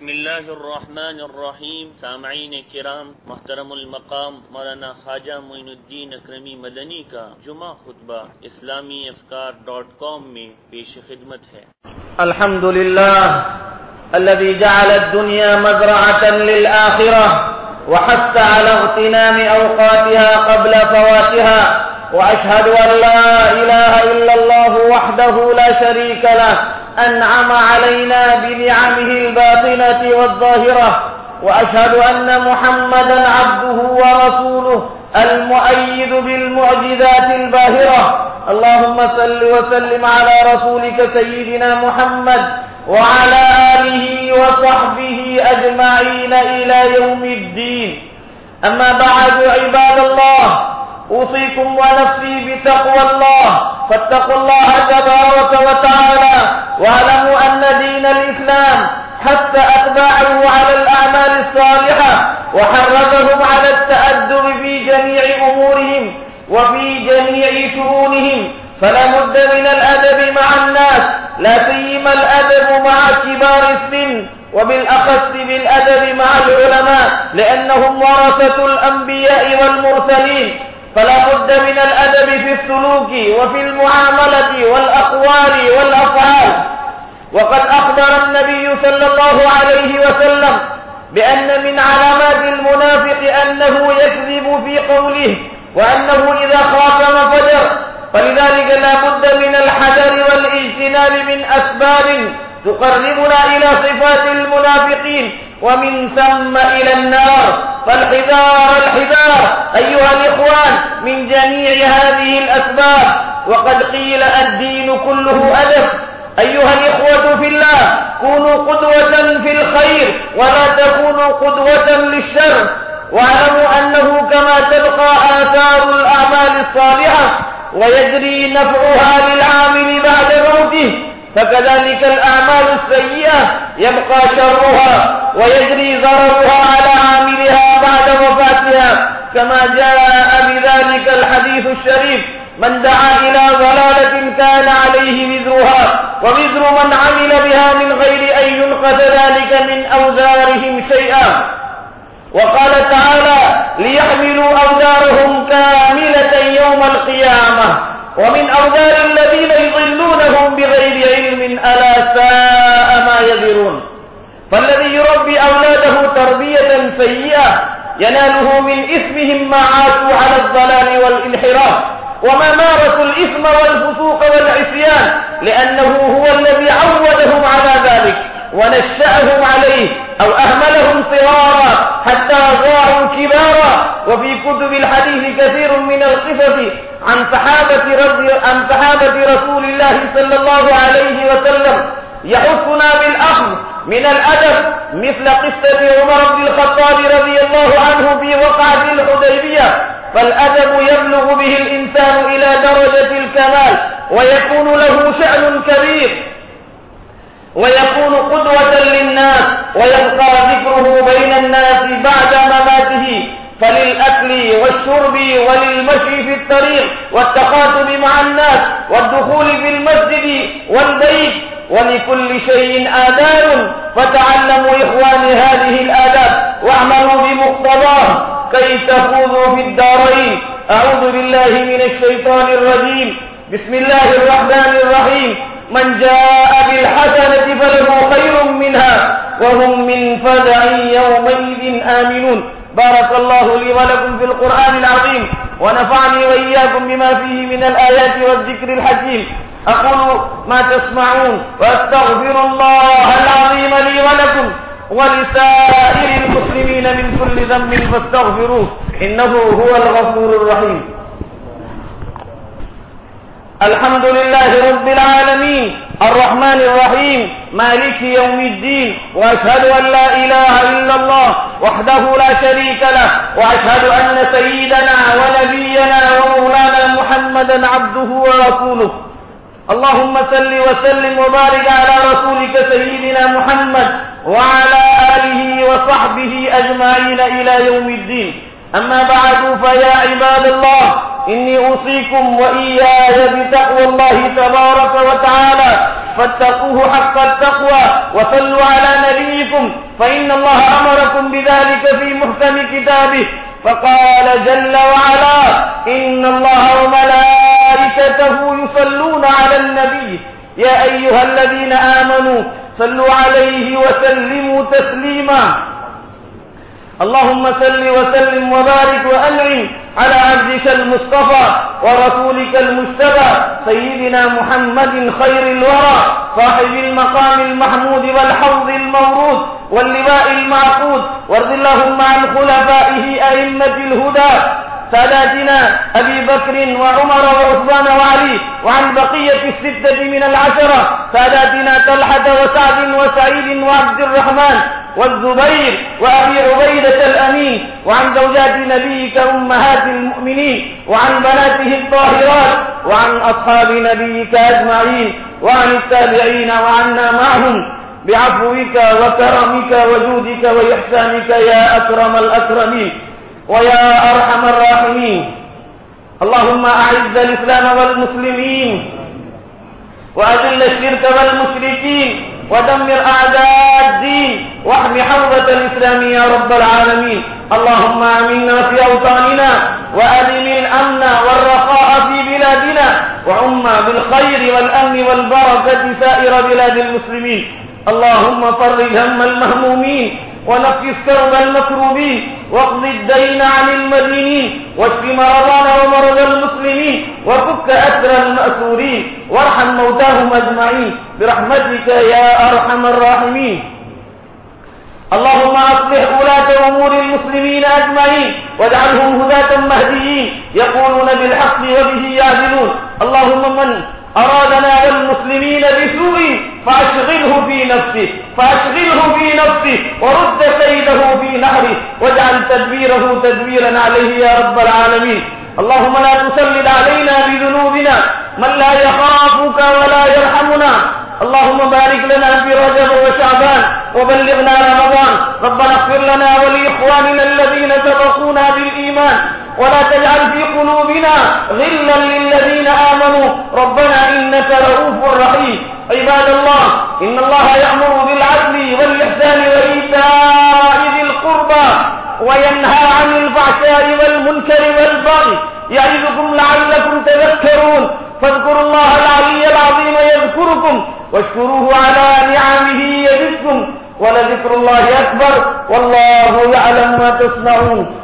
بسم اللہ الرحمن الرحیم. سامعین کرام، محترم المقام مولانا خواجہ معین الدین اکرمی مدنی کا جمعہ خطبہ اسلامی افکار.com میں پیش خدمت ہے. الحمد للہ الذي جعل الدنيا مزرعة للآخرة وحث على اغتنام أوقاتها قبل فواتها، وأشهد أن لا إله إلا الله وحده لا شريك له أنعم علينا بنعمه الباطنة والظاهرة، وأشهد أن محمدا عبده ورسوله المؤيد بالمعجزات الباهرة. اللهم صل وسلم على رسولك سيدنا محمد وعلى آله وصحبه أجمعين إلى يوم الدين. أما بعد، عباد الله، أوصيكم ونفسي بتقوى الله، فاتقوا الله تبارك وتعالى، واعلموا أن دين الإسلام حث أتباعه على الأعمال الصالحة وحرضهم على التأدب في جميع أمورهم وفي جميع شؤونهم، فلا بد من الأدب مع الناس، لا سيما الأدب مع كبار السن، وبالأخص بالأدب مع العلماء لأنهم ورثة الأنبياء والمرسلين. فلا بد من الأدب في السلوك وفي المعاملة والأقوال والأفعال. وقد أخبر النبي صلى الله عليه وسلم بأن من علامات المنافق أنه يكذب في قوله، وأنه إذا خاصم فجر. فلذلك لا بد من الحذر والاجتناب من أسباب تقربنا إلى صفات المنافقين ومن ثم إلى النار. فالحذار الحذار أيها الإخوان من جميع هذه الأسباب. وقد قيل الدين كله أدب. أيها الإخوة في الله، كونوا قدوة في الخير ولا تكونوا قدوة للشر، واعلموا أنه كما تبقى آثار الأعمال الصالحة ويجري نفعها للعامل بعد موته، فكذلك الأعمال السيئة يبقى شرها ويجري ضررها على عاملها بعد وفاتها، كما جاء بذلك الحديث الشريف: من دعا إلى ضلالة كان عليه وزرها ووزر من عمل بها من غير أن ينقص ذلك من أوزارهم شيئا. وقال تعالى: ليحملوا أوزارهم كاملة يوم القيامة ومن أوزار الذين يضلونهم بغير علم ألا ساء ما يذرون. فالذي يربي أولاده تربية سيئة يناله من إثمهم ما عاشوا على الضلال والانحراف وما مارسوا الإثم والفسوق والعصيان، لأنه هو الذي عودهم على ذلك ونشأهم عليه أو أهملهم صغارا حتى ضاعوا كبارا. وفي كتب الحديث كثير من القصص عن صحابة رسول الله صلى الله عليه وسلم يحثنا بالأخذ من الأدب، مثل قصة عمر بن الخطاب رضي الله عنه في وقعة الحديبية. فالأدب يبلغ به الإنسان إلى درجة الكمال ويكون له شأن كبير ويكون قدوة للناس ويبقى ذكره بين الناس بعد مماته. فللأكل والشرب وللمشي في الطريق والتخاطب مع الناس والدخول في المسجد والبيت ولكل شيء آداب، فتعلموا إخواني هذه الآداب واعملوا بمقتضاه كي تفوزوا في الدارين. أعوذ بالله من الشيطان الرجيم. بسم الله الرحمن الرحيم. من جاء بالحسنة فله خير منها وهم من فزع يومئذ آمنون. بارك الله لي ولكم في القرآن العظيم، ونفعني وإياكم بما فيه من الآيات والذكر الحكيم. أقول ما تسمعون وأستغفر الله العظيم لي ولكم ولسائر المسلمين من كل ذنب فاستغفروه إنه هو الغفور الرحيم. الحمد لله رب العالمين الرحمن الرحيم مالك يوم الدين، وأشهد أن لا إله إلا الله وحده لا شريك له، وأشهد أن سيدنا ونبينا ومولانا محمدا عبده ورسوله. اللهم صل وسلم وبارك على رسولك سيدنا محمد وعلى آله وصحبه أجمعين إلى يوم الدين. أما بعد، فيا عباد الله، إني أوصيكم وإياي بتقوى الله تبارك وتعالى، فاتقوه حق التقوى وصلوا على نبيكم فإن الله أمركم بذلك في محكم كتابه فقال جل وعلا إن الله وملائكته يصلون على النبي يا أيها الذين آمنوا صلوا عليه وسلموا تسليما اللهم صل وسلم وبارك وأنعم على عبدك المصطفى ورسولك المجتبى سيدنا محمد خير الورى صاحب المقام المحمود والحوض المورود واللواء المعقود وارض اللهم عن خلفائه أئمة الهدى ساداتنا أبي بكر وعمر وعثمان وعلي وعن بقية الستة من العشرة ساداتنا طلحة وسعد وسعيد وعبد الرحمن والزبير وأبي عبيدة الأمين وعن زوجات نبيك أمهات المؤمنين وعن بناته الطاهرات وعن أصحاب نبيك أجمعين وعن التابعين وعنا معهم بعفوك وكرمك وجودك وإحسانك يا أكرم الأكرمين ويا أرحم الراحمين اللهم أعز الإسلام والمسلمين وأذل الشرك والمشركين ودمر أعداء الدين واحم حوزة الإسلام يا رب العالمين اللهم آمنا في أوطاننا وأدم الأمن والرخاء في بلادنا وعم بالخير والأمن والبركة سائر بلاد المسلمين اللهم فرج هم المهمومين ونفس كرب المكروبين واقض الدين عن المدينين واشف مرضانا ومرضى المسلمين وفك أسر المأسورين وارحم موتاهم أجمعين برحمتك يا أرحم الراحمين اللهم أصلح ولاة أمور المسلمين أجمعين واجعلهم هداة مهديين يقولون بالحق وبه يعدلون اللهم من أرادنا والمسلمين بسوء فأشغله في نفسه ورد كيده في نحره واجعل تدبيره تدبيرا عليه يا رب العالمين اللهم لا تسلط علينا بذنوبنا من لا يخافك ولا يرحمنا اللهم بارك لنا في رجب وشعبان وبلغنا رمضان ربنا اغفر لنا ولإخواننا الذين سبقونا بالإيمان ولا تجعل في قلوبنا غلا للذين آمنوا ربنا إنك رؤوف رحيم عباد الله إن الله يأمر بالعدل والإحسان وإيتاء ذي القربى وينهى عن الفحشاء والمنكر والبغي يعظكم لعلكم تذكرون فاذكروا الله العلي العظيم يذكركم واشكروه على نعمه يزدكم ولذكر الله أكبر والله يعلم ما تصنعون